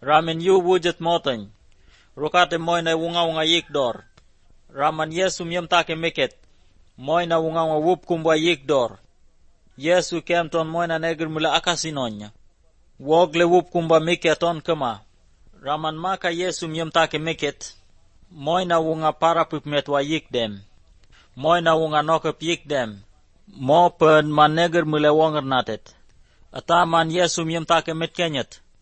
Ramen yu wujud motany. Rukate moina wunga yikdor. Raman Yesu miyam take meket. Moina wunga wup kumbwa yikdor. Yesu kemton moina neger mula akasinonya. Wogle wup kumbwa miketon kema. Raman maka Yesu miyam take meket. Moina wunga parapuk metwa yikdem. Moina wunga nokep yikdem. Mo pen man neger mula wonger natet. Ataman Yesu miyam take met kenyet.